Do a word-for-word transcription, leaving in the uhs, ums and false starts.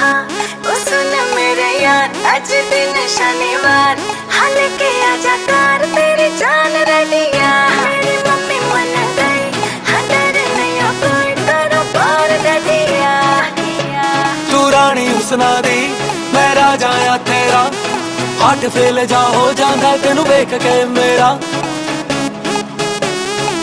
ओ सुन मेरे यार, आज दिन शनिवार, हाल के आजा कार, तेरी जान रडिया। मेरी मम्मी मन गई, हदर नया कोई करो पार डडिया। तू रानी हुस्ना दी, मैं राजा आ तेरा, हार्ट फेल जा हो जांदा तेनू वेख के मेरा।